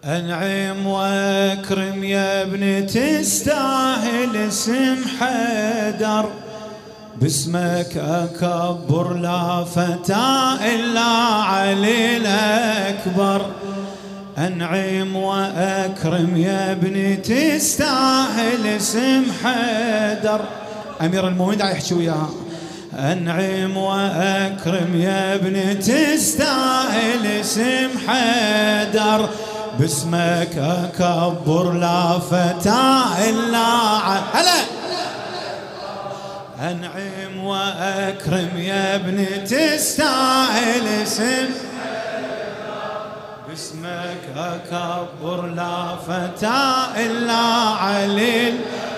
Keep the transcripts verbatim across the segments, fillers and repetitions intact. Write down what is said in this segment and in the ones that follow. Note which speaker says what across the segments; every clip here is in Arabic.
Speaker 1: أنعم وأكرم يا ابن تستاهل اسم حيدر، باسمك أكبر لا فتى إلا علي الأكبر. أنعم وأكرم يا ابن تستاهل اسم حيدر. أمير المؤمنين داعي يحكي وياها. أنعم وأكرم يا ابن تستاهل اسم حيدر، باسمك أكبر لا فتى إلا علي. أنعم وأكرم يا ابن تستاهل اسم، باسمك أكبر لا فتى إلا علي.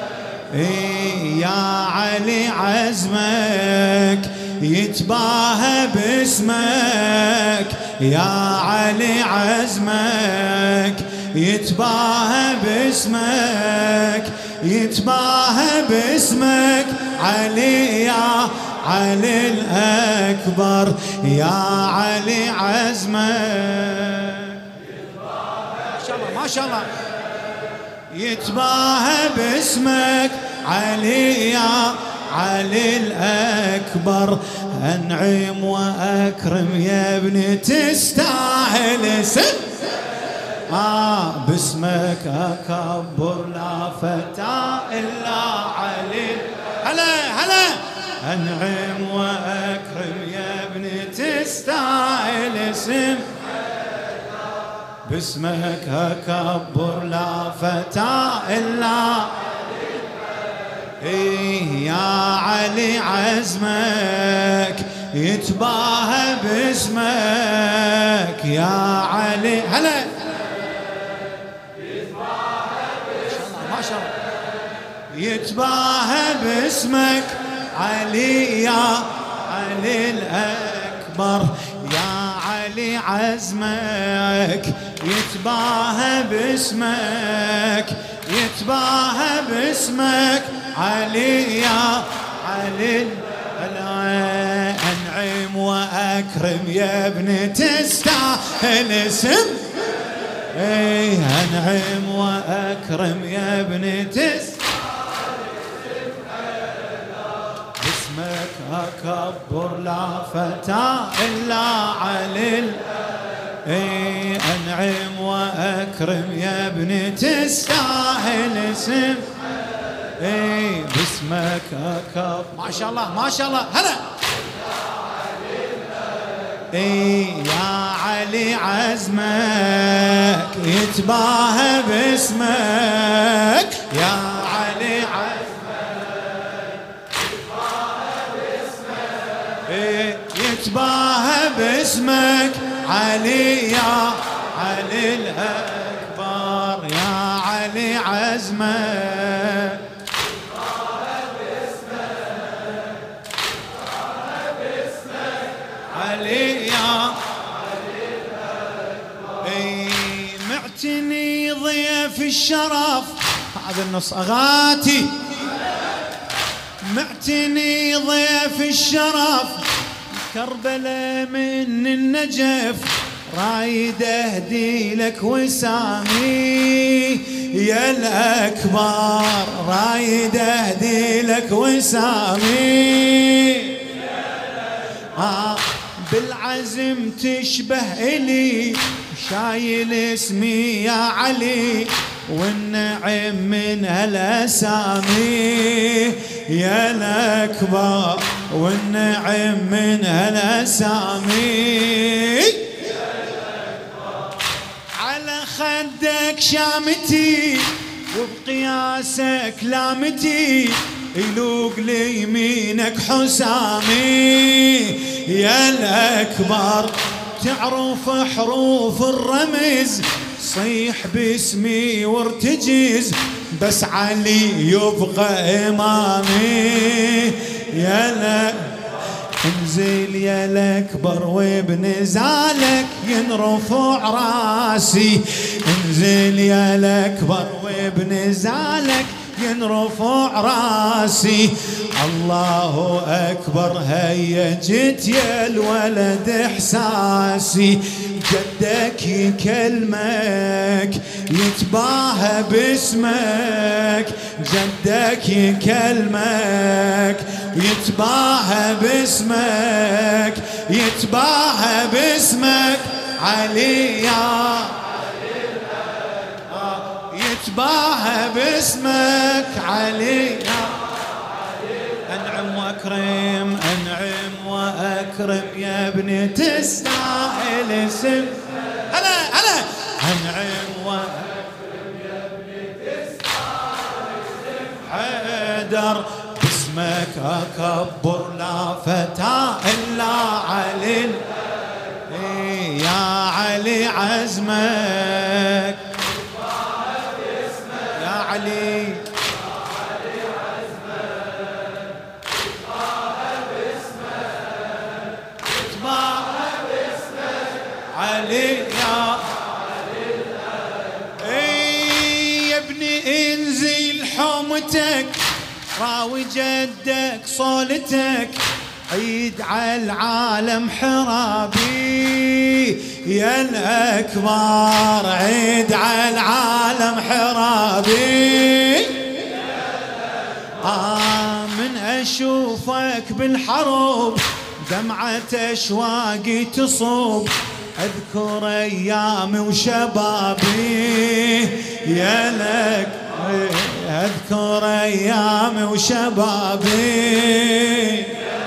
Speaker 1: يا علي عزمك يتباهى باسمك، يا علي عزمك يتباهى باسمك، يتباهى باسمك علي يا علي الأكبر. يا علي عزمك ما شاء الله ما شاء الله يتباهى باسمك علي يا علي الأكبر. أنعم وأكرم يا ابن تستاهل اسم، آه باسمك أكبر لا فتى إلا علي. هلا هلا. أنعم وأكرم يا ابن تستاهل اسم، باسمك أكبر لا فتى إلا. إيه يا علي عزمك يتباهى باسمك، يا علي هلا ما شاء الله يتباهى باسمك علي يا علي الأكبر. يا علي عزمك يتباهى باسمك، يتباهى باسمك علي يا علي. أنعم وأكرم يا ابن تستاهل اسم، ايه أنعم وأكرم يا ابن تستاهل اسم، باسمك أكبر لا فتى إلا علي. ايه أنعم وأكرم يا ابن تستاهل اسم، ايه باسمك أكبر ما شاء الله ما شاء الله. هلا. ايه يا علي عزمك يتباهى باسمك، يا علي عزمك يتباهى باسمك، ايه يتباهى باسمك علي يا علي الأكبر. يا علي عزمك يتباهى باسمك، يتباهى باسمك علي يا علي الأكبر. اي معتني ضيف الشرف، هذا النص أغاتي. معتني ضيف الشرف كربلاء من النجف، رايد اهدي لك وسامي يا الأكبر، رايد اهدي لك وسامي آه بالعزم تشبه إلي، شايل اسمي يا علي والنعم من هالأسامي يا الأكبر، والنعم من هالأسامي. على خدك شامتي وبقياسك لامتي، يلوق لي يمينك حسامي يا الأكبر. تعرف حروف الرمز صيح باسمي وارتجز، بس علي يبقى إمامي يا لا. انزل يا الأكبر وبنزالك ينرفع راسي، انزل يا الأكبر وبنزالك ينرفع راسي. الله أكبر هيا جيت يا الولد إحساسي، جدك يكلمك يتباهى باسمك، جدك يكلمك يتباهى باسمك، يتباهى باسمك علي يا يتباهى باسمك علي. أنعم وأكرم أنعم وأكرم يا ابني تستاهل اسم. هلا هلا أنعم وأكرم يا ابني تستاهل اسم حيدر، باسمك أكبر لا فتى إلا علي. يا علي عزمك يا علي، علي يا اي يا ابني انزل حومتك، راوي جدك صولتك، عيد على العالم حرابي يا الأكبر، عيد على العالم حرابي. آه من أشوفك بالحروب دمعة أشواقي تصوب، أذكر أيامي وشبابي يا لك، أذكر أيامي وشبابي.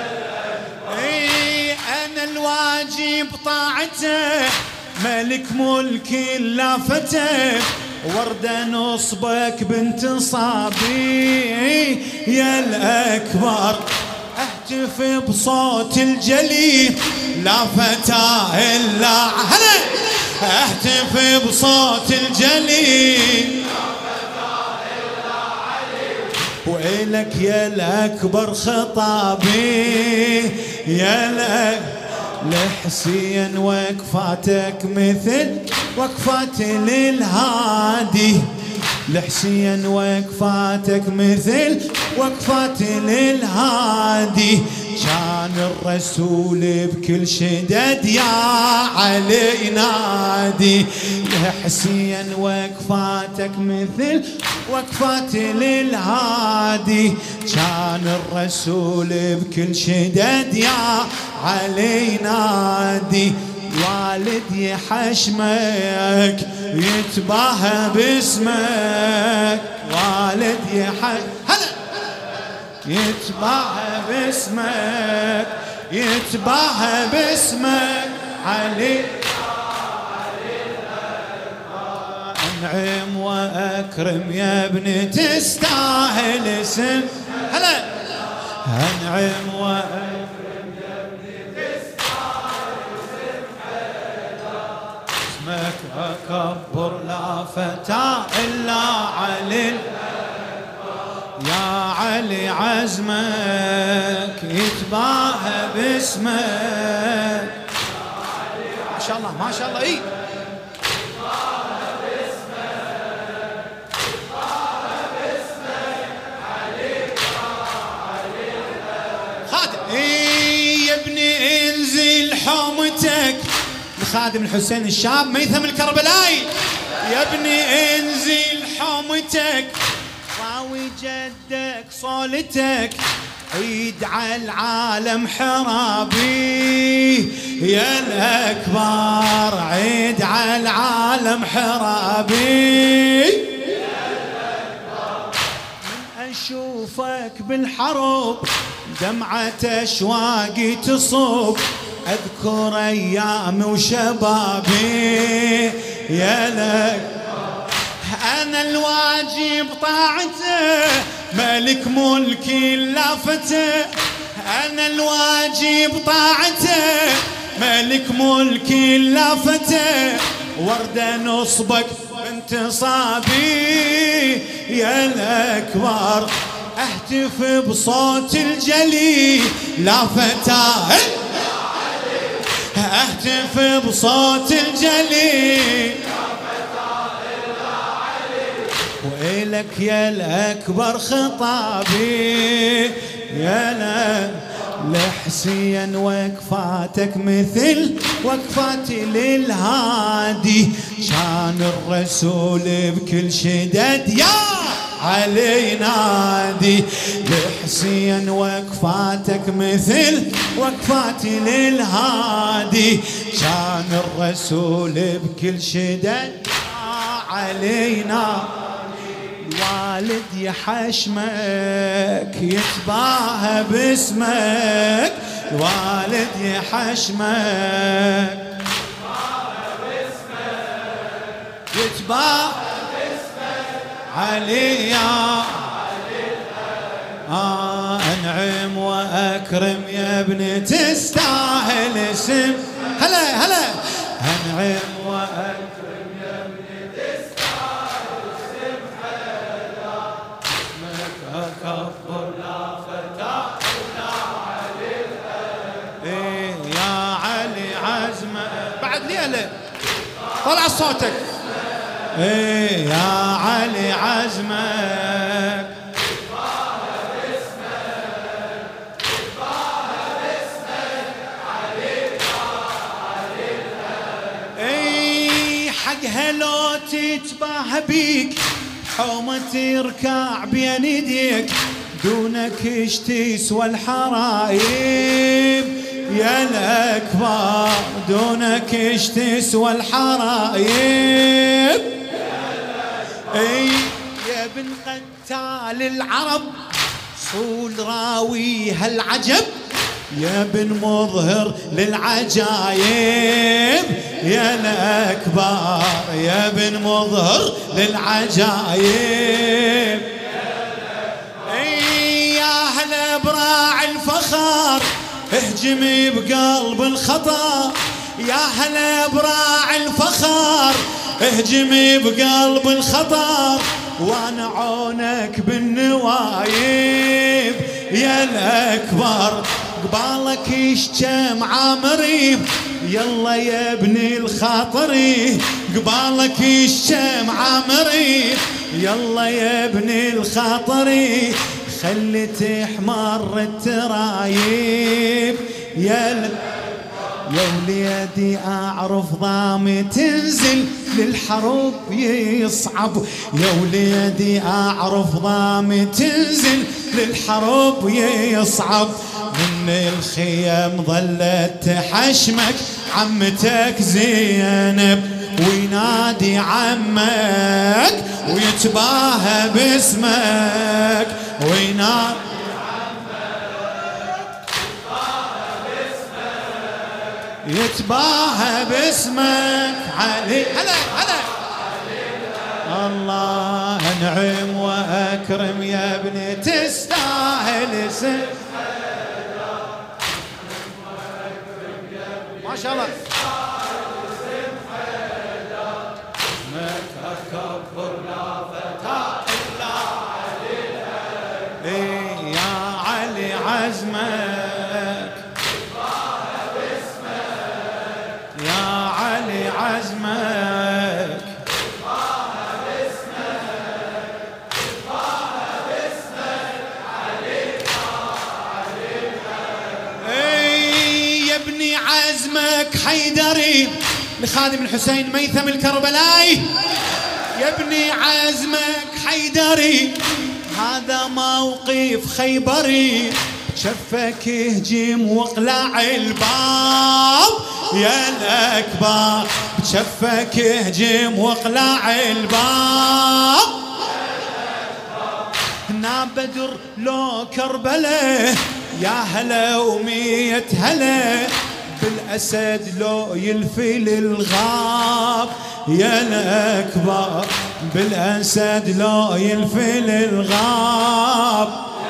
Speaker 1: إي أنا الواجب طاعته، ملك ملك لافته، وردة نصبك بانتصابي يا الأكبر. اهتف بصوت الجلي لا فتى إلا هلا، اهتف بصوت الجلي لا فتى إلا علي، وإلك يا الأكبر خطابي يا الأكبر. لحسين وقفاتك مثل وقفات للهادي، لحسين وقفاتك مثل وقفات للهادي، كان الرسول بكل شدد يا علي نادي. لحسين وقفاتك مثل وقفات للهادي، كان الرسول بكل شدد يا علي نادي. والدي حشمك يتباهى باسمك، والدي حشمك هلا يتباهى باسمك، يتباهى باسمك علي. أنعم وأكرم يا ابني تستاهل اسم. هلا أنعم وأكرم يا ابني تستاهل اسم حيدر، اسمك أكبر لا فتى إلا علي. يا علي عزمك يتباهى باسمك. ما شاء الله ما شاء الله. اي خادم اي يا ابني انزل حومتك، الخادم الحسين الشاب ميثم الكربلائي. يا ابني انزل حومتك، راوي جدك صولتك، عيد على العالم حرابي يا الأكبر، عيد على العالم حرابي. من أشوفك بالحروب دمعة أشواقي تصب، أذكر أيامي وشبابي يا لك. أنا الواجب طاعته، ملك ملكي لافته، أنا الواجب طاعته، ملك ملكي لافته، وردة نصبك بانتصابي يا الأكبر. أهتف بصوت الجلي لا فتى، أهتف بصوت الجلي وإلك يا الأكبر خطابي يا لا لحسين وقفاتك مثل وقفاتي للهادي كان الرسول بكل شدد يا علي نادي لحسين وقفاتك مثل وقفاتي للهادي كان الرسول بكل شدد علينا والد يحشمك يتباهى باسمك الوالد يحشمك يتباهى باسمك علي يا آه انعم واكرم يا ابني تستاهل اسم هلا هلا انعم واكرم يا ابني تستاهل اسم حدا اسمك اكبر لا فتاه ولا علي ايه يا علي عزمه بعد ليله طلع صوتك ايه يا علي عزمك هلو تتباهى بيك حومة تركع بين يديك دونك ايش تسوى الحرايب يا الأكبر دونك ايش تسوى الحرايب اي يا بن قتال العرب صول راوي هالعجب يا بن مظهر للعجايب يا الأكبر يا بن مظهر للعجايب اي يا هلا براع الفخر اهجمي بقلب الخطر يا هلا براع الفخر اهجمي بقلب الخطر وانا عونك بالنوايب يا الأكبر قبالك يشجم عامري يلا يا ابني الخاطري قبالك يشجم عامري يلا يا ابني الخاطري خلي تحمر الترايب يا يا وليدي اعرف ضامي تنزل للحروب يصعب يا وليدي اعرف ضامي تنزل للحروب يصعب من الخيام ظلت تحشمك عمتك زينب وينادي عمك ويتباهى باسمك وينادي يتباهى باسمك علي هلا هلا الله انعم واكرم يا ابني تستاهل اسم ما شاء الله اسمك اكبر لا فتاه الا علي ايه يا علي عزمك يا علي عزمك اي يا ابني عزمك حيدري لخادم الحسين ميثم الكربلائي يا ابني عزمك حيدري هذا موقف خيبري شفك يهجم واقلع الباب يا الأكبر بشفك يهجم واقلع الباب هنا بدر لو كربله يا هلا ومية هلا بالأسد لو يلفي للغاب يا الأكبر بالأسد لو يلفي للغاب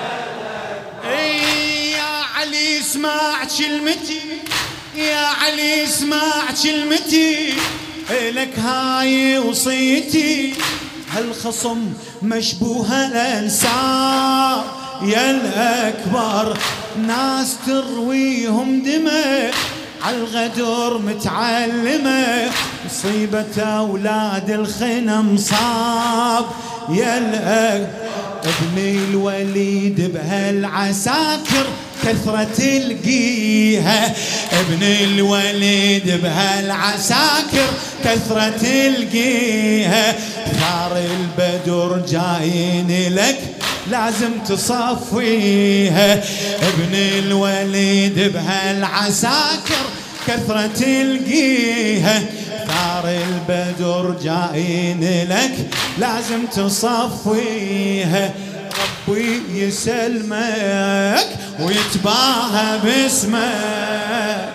Speaker 1: اي يا علي اسمع كلمتي يا علي اسمع كلمتي إلك هاي وصيتي هالخصم مشبوه الانساب يا الأكبر ناس ترويهم دماء عالغدر متعلمة، مصيبة أولاد الخنا مصاب. يا ابن الوليد بهالعساكر كثرة تلقيها، ابن الوليد بهالعساكر كثرة تلقيها. ثار البدر جايين لك لازم تصفيها، ابن الوليد بهالعساكر كثرة تلقيها. ثار البدر جايين لك لازم تصفيها. ربي يسلمك ويتباهى باسمك،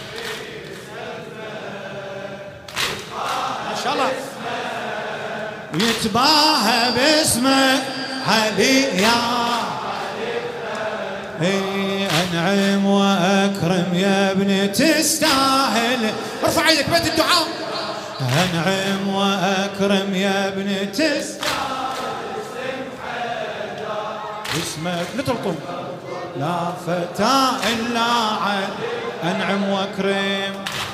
Speaker 1: ما شاء الله يتباهى باسمك علي يا اي انعم واكرم يا ابني تستاهل. ارفع ايدك بيت الدعاء. انعم واكرم يا ابني تستاهل اسمك لتلطم لا فتى الا عد. انعم واكرم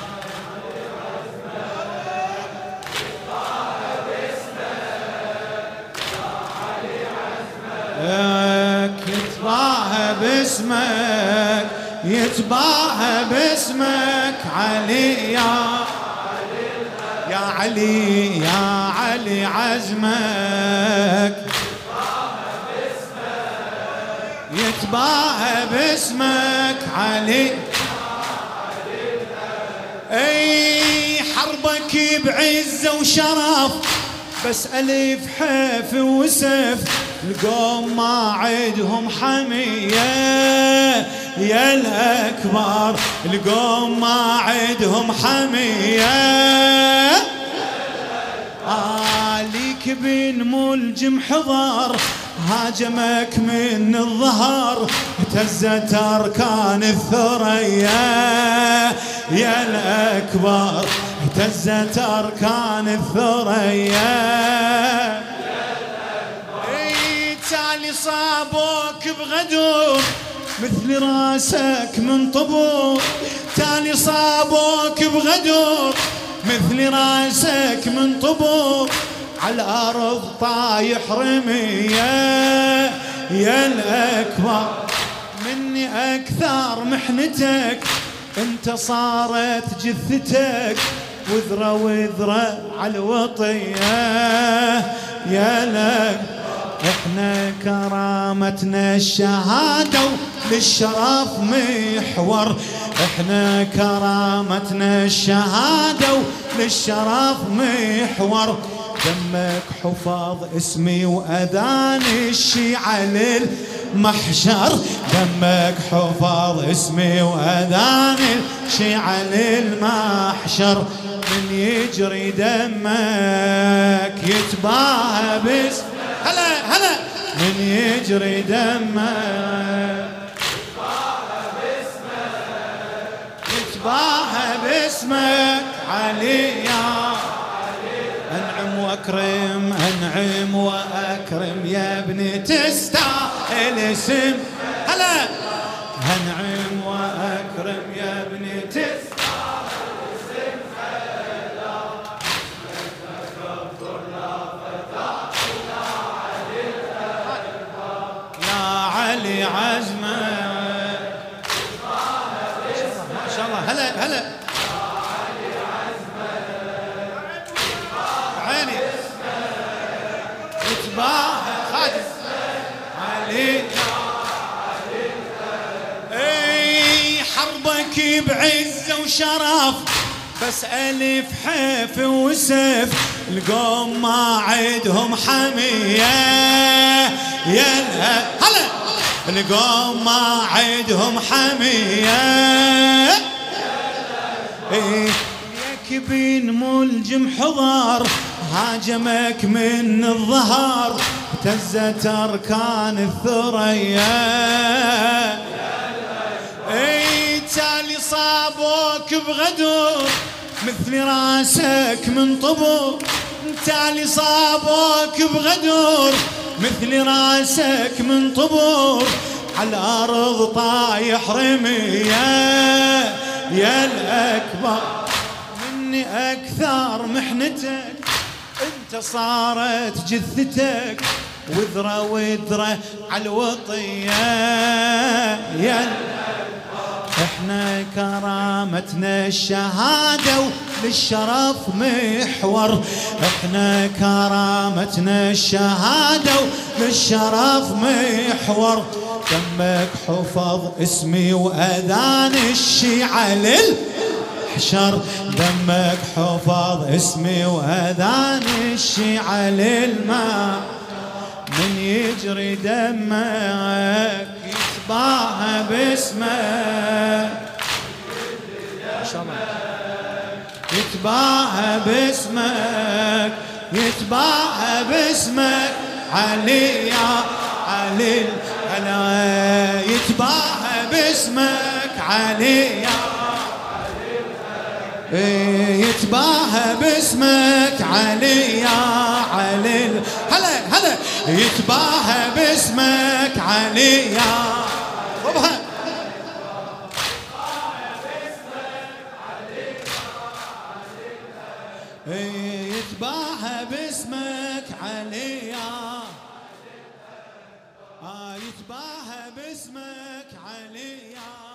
Speaker 1: يتباهى باسمك، يتباهى باسمك علي يا يا علي يا علي عزمك. يتباهى باسمك علي. اي حربك بعزة وشرف، بس ألف حيف وسيف القوم ما عدهم حمية. يا الأكبر القوم ما عدهم حمية. عليك بن ملجم حضر هاجمك من الظهر، اهتزت أركان الثريا. يا الأكبر اهتزت أركان الثريا. اي تالي صابوك بغدر مثل راسك من طبور. تالي صابوك بغدر مثل راسك من طبور. على الأرض طايح رمية. يا الأكبر مني أكثر محنتك، انت صارت جثتك وذرة وذرة على الوطية. يا لك احنا كرامتنا الشهادة للشرف محور. احنا كرامتنا الشهادة للشرف محور. دمك حفاظ اسمي وأذان الشيعة للمحشر. دمك حفاظ اسمي وأذان الشيعة للمحشر. من يجري دمك يتباهى باسمك. هلا هلا من يجري دمك يتباهى باسمك علي يا انعم واكرم. انعم واكرم يا ابني تستاهل اسم. هلا انعم واكرم يا ابني تستاهل اسم. يا علي عزمك ما شاء الله. هلا هلا خادم علي. اي حربك بعزة وشرف، بس ألف حيف وسيف القوم ما عدهم حمية. يا هلا القوم ما عدهم حمية. اي ياك بن ملجم حضر هاجمك من الظهر، اهتزت أركان الثريا. اي تالي صابوك بغدر مثل راسك من طبور. تالي صابوك بغدر مثل راسك من طبور. على الأرض طايح رمية. يا الأكبر مني أكثر محنتك انت صارت جثتك وذرة وذرة عالوطية يا الأكبر احنا كرامتنا الشهادة وللشرف محور احنا كرامتنا الشهادة وللشرف محور دمك حفظ اسمي وأذان الشيعة للحشر دمك حفظ اسمي وأذان الشيعة للماء من يجري دمك يتباهى باسمك يتباهى باسمك يتباهى باسمك علي يا علي هلا يتباهى باسمك علي يا يتباهى باسمك علي يا علي هلا هلا يتباهى باسمك علي يا وبها يتباهى باسمك علي يا يتباهى باسمك علي يا